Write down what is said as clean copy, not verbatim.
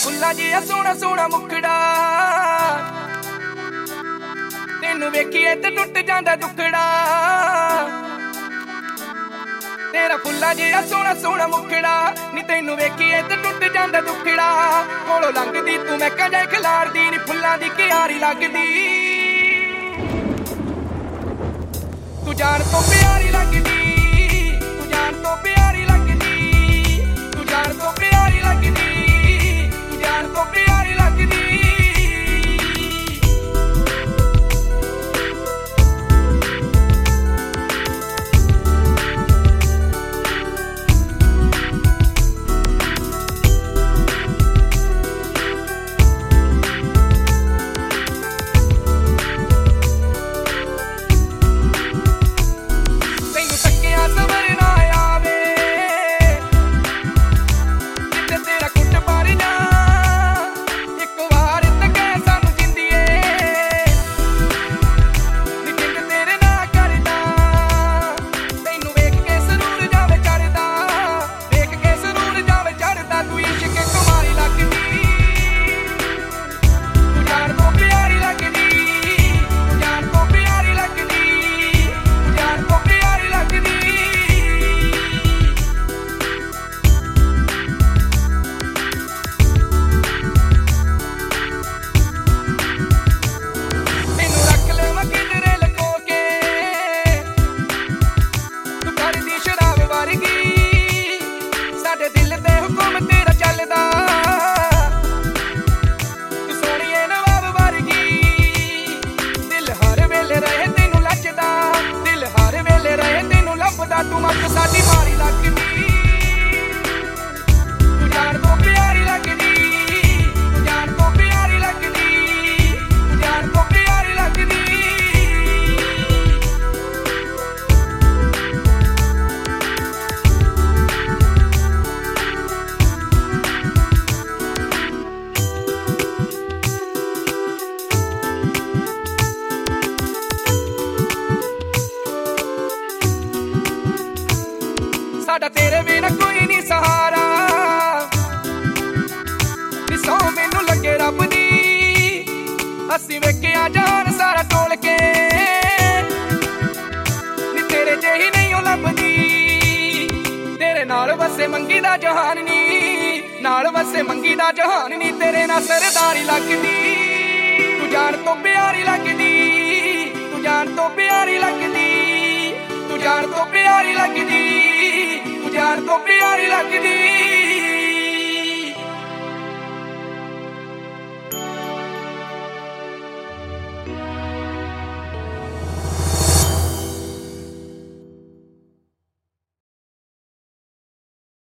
फुल्ला जिहा सोहना सोहना मुखड़ा तेनू वेखिए ते टुट जांदा दुखड़ा तेरा फुल्ला जिहा सोहना सोहना मुखड़ा नी तेनू वेखिए ते टुट जांदा दुखड़ा कोलों लंघदी तू मैं कजे खिलारदी नी फुल्लां दी क्यारी लगदी तू जान तो प्यारी लगदी तू जान तो प्यारी लगदी तू जान तो प्यारी लगदी तू जान तो प्यारी लगदी तू मत साडी मारी लगदी तू जान तो प्यारी लगदी तू जान तो प्यारी लगदी तू जान तो प्यारी लगदी साडा तेरे बिना कोई नहीं सहारा नी सौ मैनू लगे रब दी असीं वेखिया जान सारा टोल के नी तेरे जेही नहीं ओ लभदी तेरे नाल वसे मंगी दा जहान नी नाल वसे मंगी दा जहान नी तेरे नाल सरदारी लगदी तू जान तो प्यारी लगदी तू जान तो प्यारी लगदी तू जान तो प्यारी लगदी तू जान तो प्यारी लगदी